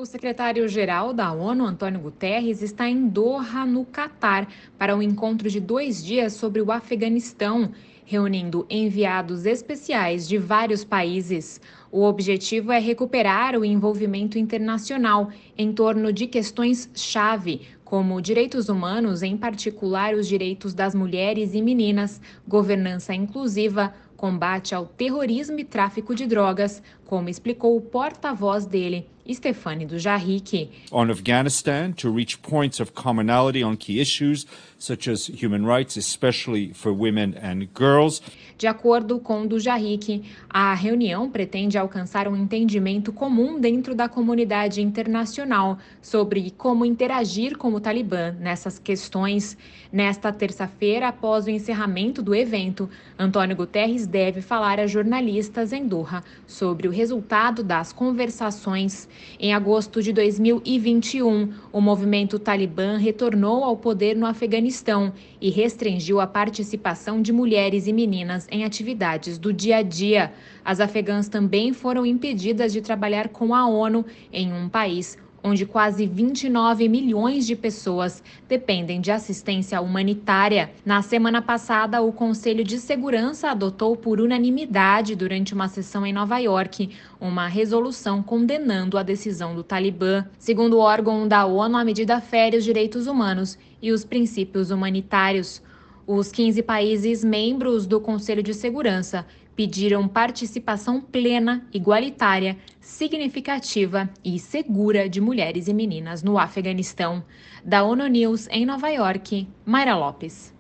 O secretário-geral da ONU, Antônio Guterres, está em Doha, no Catar, para um encontro de 2 dias sobre o Afeganistão, reunindo enviados especiais de vários países. O objetivo é recuperar o envolvimento internacional em torno de questões-chave, como direitos humanos, em particular os direitos das mulheres e meninas, governança inclusiva, combate ao terrorismo e tráfico de drogas, como explicou o porta-voz dele, Stefane Dujarric. On Afghanistan, to reach points of commonality on key issues, such as human rights, especially for women and girls. De acordo com Dujarric, a reunião pretende alcançar um entendimento comum dentro da comunidade internacional sobre como interagir com o Talibã nessas questões. Nesta terça-feira, após o encerramento do evento, Antônio Guterres deve falar a jornalistas em Doha sobre o resultado das conversações. Em agosto de 2021, o movimento Talibã retornou ao poder no Afeganistão e restringiu a participação de mulheres e meninas em atividades do dia a dia. As afegãs também foram impedidas de trabalhar com a ONU em um país onde quase 29 milhões de pessoas dependem de assistência humanitária. Na semana passada, o Conselho de Segurança adotou por unanimidade, durante uma sessão em Nova York, uma resolução condenando a decisão do Talibã. Segundo o órgão da ONU, a medida fere os direitos humanos e os princípios humanitários. Os 15 países membros do Conselho de Segurança pediram participação plena, igualitária, significativa e segura de mulheres e meninas no Afeganistão. Da ONU News em Nova York, Mayra Lopes.